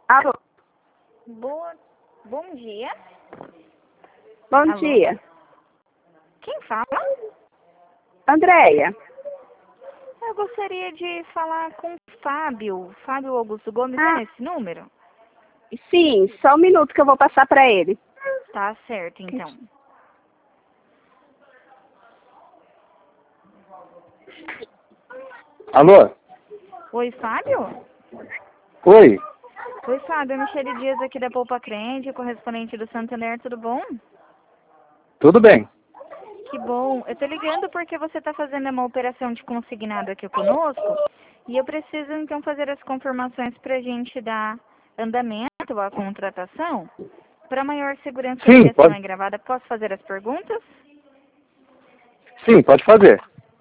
Alô, Bom dia. bom Alô? dia. Quem fala? Andréia. Eu gostaria de falar com o Fábio Augusto Gomes, Ah. é nesse número? Sim, só um minuto que eu vou passar para ele. Tá certo, então. Alô? Oi, Fábio? Oi? Oi, Fábio, é Michele Dias aqui da Poupa Crente, correspondente do Santander, tudo bom? Tudo bem? Que bom. Eu tô ligando porque você tá fazendo uma operação de consignado aqui conosco e eu preciso então fazer as confirmações pra gente dar andamento à contratação. Para maior segurança, a Sim, ligação pode, é gravada. Posso fazer as perguntas? sim, pode fazer.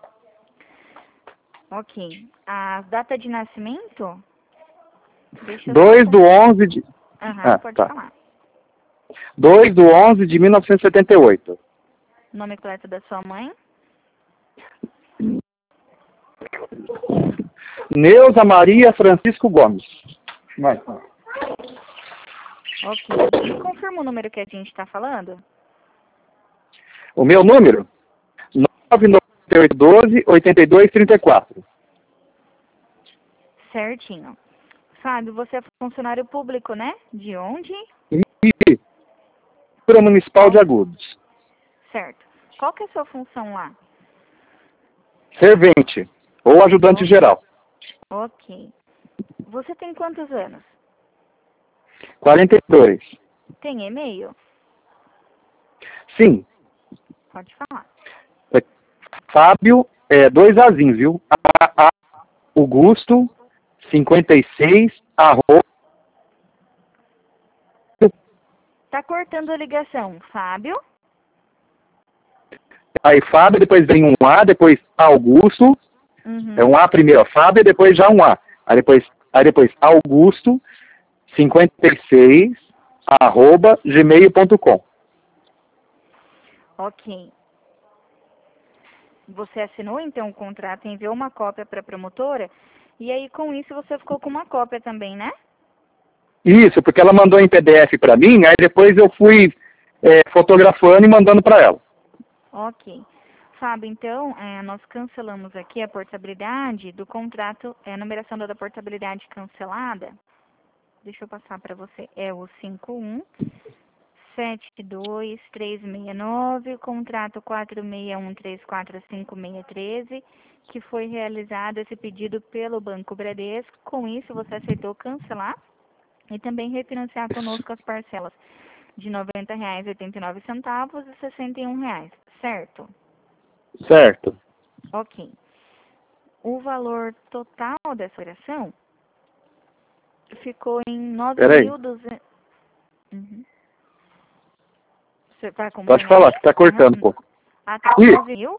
Ok. A data de nascimento? Deixa eu só... 2 do 11 de... Aham, Ah, pode tá. falar. 2 do 11 de 1978. Nome completo da sua mãe? Neuza Maria Francisco Gomes. Vai. Ok. E confirma o número que a gente está falando? O meu número? 99812-8234. Certinho. Fábio, você é funcionário público, né? De onde? E Prefeitura Municipal de Qual? Agudos. Certo. Qual que é a sua função lá? Servente ou ajudante geral. Ok. Você tem quantos anos? 42. Tem e-mail? Sim. Pode falar. Fábio, dois azinhos, viu? Augusto, 56, arroba. Tá cortando a ligação. Fábio? Aí Fábio, depois vem um A, depois Augusto, Uhum. é um A primeiro, ó, Fábio, depois já um A. Aí depois Augusto, 56, arroba, gmail.com. Ok. Você assinou então o contrato, enviou uma cópia para a promotora e aí com isso você ficou com uma cópia também, né? Isso, porque ela mandou em PDF para mim, aí depois eu fui fotografando e mandando para ela. Ok. Fábio, então, nós cancelamos aqui a portabilidade do contrato, a numeração da portabilidade cancelada. Deixa eu passar para você. É o 5172369, contrato 461345613, que foi realizado esse pedido pelo Banco Bradesco. Com isso, você aceitou cancelar e também refinanciar conosco as parcelas de R$ 90,89 e R$ 61, certo? Certo. Ok. O valor total dessa operação ficou em Peraí, 9.200. Uhum. Você está pode acompanhando falar, aí? que tá cortando um Aham. pouco. Ah, tá. Ih,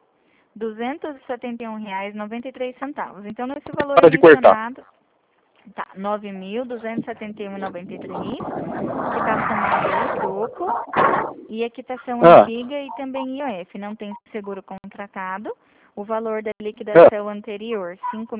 R$ 9.271,93. Então, nesse valor para de cortar. mencionado, tá, R$ 9.271,93, que está somado aí o troco e a quitação Ah, antiga e também IOF. Não tem seguro contratado. O valor da ah, liquidação anterior,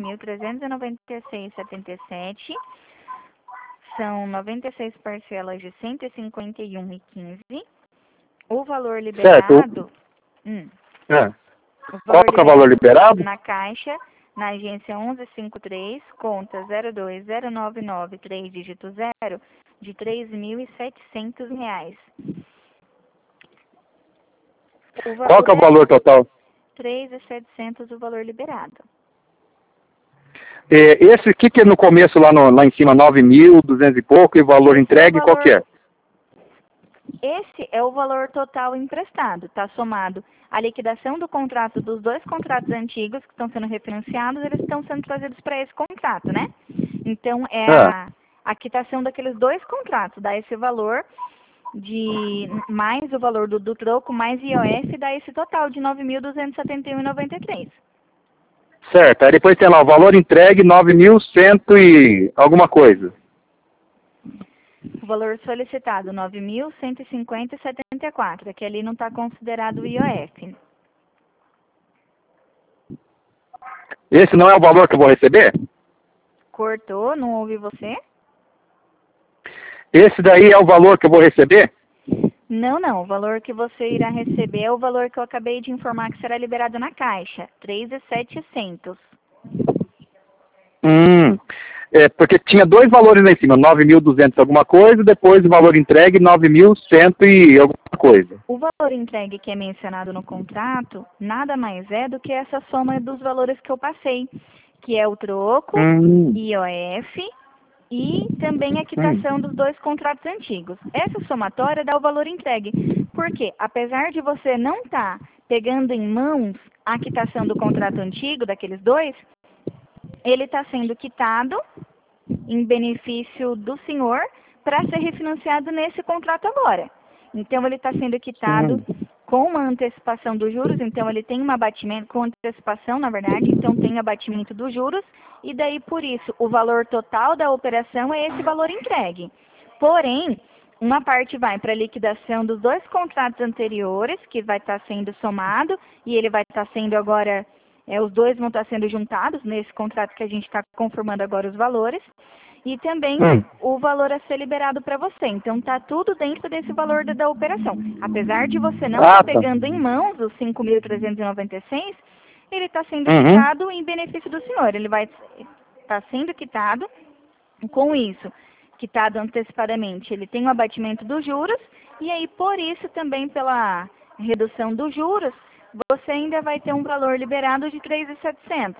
5.396,77. São 96 parcelas de 151,15. O valor certo. liberado, Ah, o qual valor que é o valor liberado liberado? na caixa, na agência 1153, conta 02099, 3 dígito 0, de R$ 3.700. Qual O que é o resto, valor total? 3.700 o valor liberado. Esse aqui que é no começo lá em cima, 9.200 e pouco, e valor Esse é o entregue, qual que valor é? Esse é o valor total emprestado, está somado a liquidação do contrato dos dois contratos antigos que estão sendo refinanciados, eles estão sendo trazidos para esse contrato, né? Então, é Ah, a quitação daqueles dois contratos, dá esse valor de mais o valor do troco, mais IOF, dá esse total de 9.271,93. certo. Aí depois tem lá o valor entregue, 9.100 e alguma coisa. O valor solicitado, 9.150,74, que ali não está considerado o IOF. Esse não é o valor que eu vou receber? Cortou, não ouvi você? Esse daí é o valor que eu vou receber? Não, não. O valor que você irá receber é o valor que eu acabei de informar que será liberado na caixa. 3.700. Porque tinha dois valores lá em cima, 9.200 alguma coisa, depois o valor entregue 9.100 e alguma coisa. O valor entregue que é mencionado no contrato nada mais é do que essa soma dos valores que eu passei, que é o troco, IOF e também a quitação dos dois contratos antigos. Essa somatória dá o valor entregue, porque apesar de você não estar pegando em mãos a quitação do contrato antigo, daqueles dois, ele está sendo quitado em benefício do senhor para ser refinanciado nesse contrato agora. Então, ele está sendo quitado com uma antecipação dos juros, então ele tem um abatimento, com antecipação, na verdade, então tem abatimento dos juros, e daí, por isso, o valor total da operação é esse valor entregue. Porém, uma parte vai para a liquidação dos dois contratos anteriores, que vai estar sendo somado, e ele vai estar sendo agora... os dois vão estar sendo juntados nesse contrato que a gente está conformando agora os valores. E também o valor a ser liberado para você. Então, está tudo dentro desse valor da operação. Apesar de você não estar pegando em mãos os 5.396, ele está sendo quitado em benefício do senhor. Ele vai estar sendo quitado com isso. Quitado antecipadamente. Ele tem o abatimento dos juros. E aí, por isso, também pela redução dos juros, você ainda vai ter um valor liberado de 3.700.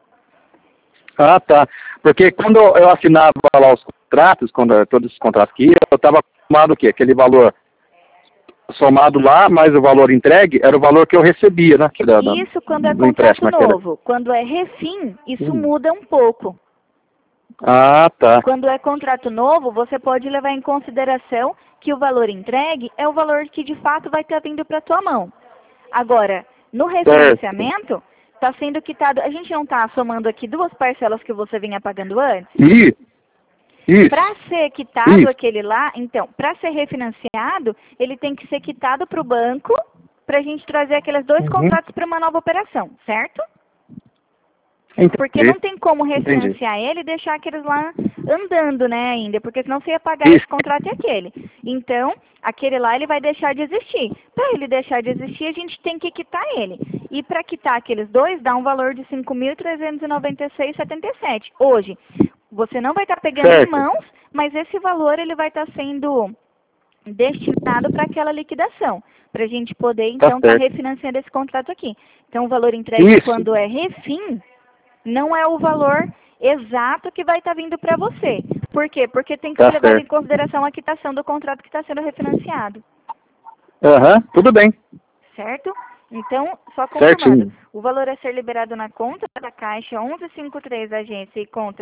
Ah, tá. Porque quando eu assinava lá os contratos, todos os contratos que eu estava acostumado o quê? Aquele valor somado lá, mais o valor entregue, era o valor que eu recebia, né? Isso quando é contrato novo. Quando é refim, isso muda um pouco. Ah, tá. Quando é contrato novo, você pode levar em consideração que o valor entregue é o valor que de fato vai estar vindo para a tua mão. Agora, no refinanciamento, está sendo quitado... A gente não está somando aqui duas parcelas que você vinha pagando antes? Isso. Para ser quitado aquele lá, então, para ser refinanciado, ele tem que ser quitado para o banco para a gente trazer aqueles dois contratos para uma nova operação, certo? Porque não tem como refinanciar ele e deixar aqueles lá andando, né, ainda, porque senão você ia pagar esse contrato e aquele. Então, aquele lá ele vai deixar de existir. Para ele deixar de existir, a gente tem que quitar ele. E para quitar aqueles dois, dá um valor de 5.396,77. Hoje, você não vai estar pegando em mãos, mas esse valor ele vai estar sendo destinado para aquela liquidação, para a gente poder, então, estar refinanciando esse contrato aqui. Então, o valor entregue quando é refim, não é o valor exato que vai estar vindo para você. Por quê? Porque tem que ser levado em consideração a quitação do contrato que está sendo refinanciado. Tudo bem. Certo? Então, só confirmando. O valor a ser liberado na conta da Caixa 1153, agência e conta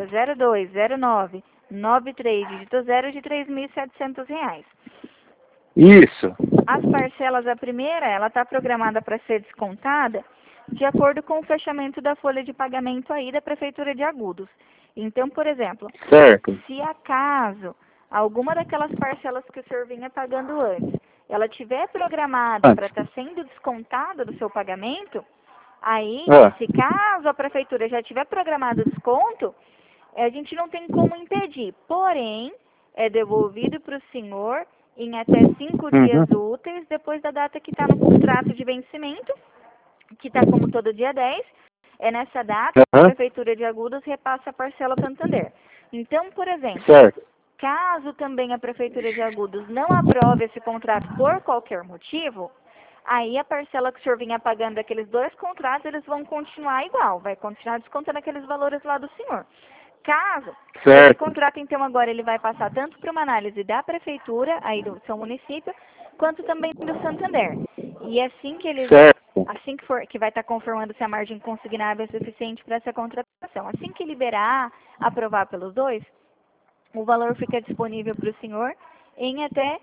020993, dígito 0, de R$ 3.700. Isso. As parcelas, a primeira, ela está programada para ser descontada de acordo com o fechamento da folha de pagamento aí da Prefeitura de Agudos. Então, por exemplo, se acaso alguma daquelas parcelas que o senhor vinha pagando antes, ela tiver programada para estar sendo descontada do seu pagamento, aí, se caso a Prefeitura já tiver programado o desconto, a gente não tem como impedir. Porém, é devolvido para o senhor em até 5 dias úteis depois da data que está no contrato de vencimento, que está como todo dia 10, é nessa data que a Prefeitura de Agudos repassa a parcela Santander. Então, por exemplo, caso também a Prefeitura de Agudos não aprove esse contrato por qualquer motivo, aí a parcela que o senhor vinha pagando daqueles dois contratos, eles vão continuar igual, vai continuar descontando aqueles valores lá do senhor. Caso esse contrato, então, agora ele vai passar tanto para uma análise da Prefeitura, aí do seu município, quanto também do Santander. E assim que eles, assim que vai estar conformando se a margem consignável é suficiente para essa contratação. Assim que liberar, aprovar pelos dois, o valor fica disponível para o senhor em até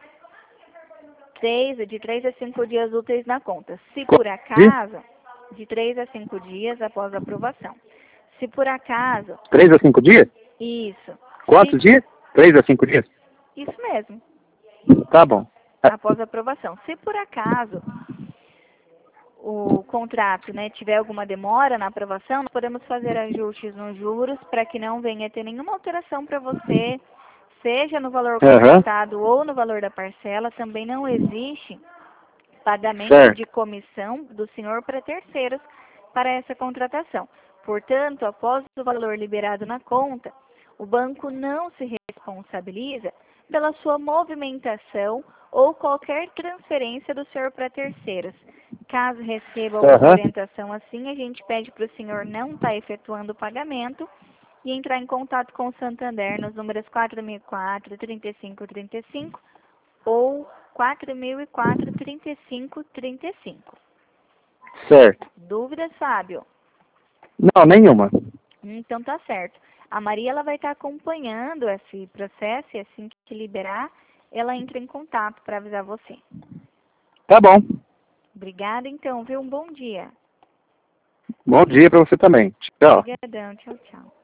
de 3 a 5 dias úteis na conta. Se por acaso, de 3 a 5 dias após a aprovação. Se por acaso... 3 a 5 dias? Isso. Quantos dias? 3 a 5 dias? Isso mesmo. Tá bom. Após a aprovação. Se por acaso o contrato, né, tiver alguma demora na aprovação, nós podemos fazer ajustes nos juros para que não venha ter nenhuma alteração para você seja no valor Aham. contratado ou no valor da parcela, também não existe pagamento Certo. de comissão do senhor para terceiros para essa contratação. Portanto, após o valor liberado na conta, o banco não se responsabiliza pela sua movimentação ou qualquer transferência do senhor para terceiros. Caso receba alguma Aham. orientação assim, a gente pede para o senhor não estar efetuando o pagamento e entrar em contato com o Santander nos números 4004 3535 ou 4004 3535. Certo. Dúvidas, Fábio? Não, nenhuma. Então tá certo. A Maria ela vai estar acompanhando esse processo e assim que liberar, ela entra em contato para avisar você. Tá bom. Obrigada então, viu? Um bom dia. Bom dia para você também. Tchau. Obrigadão, tchau, tchau.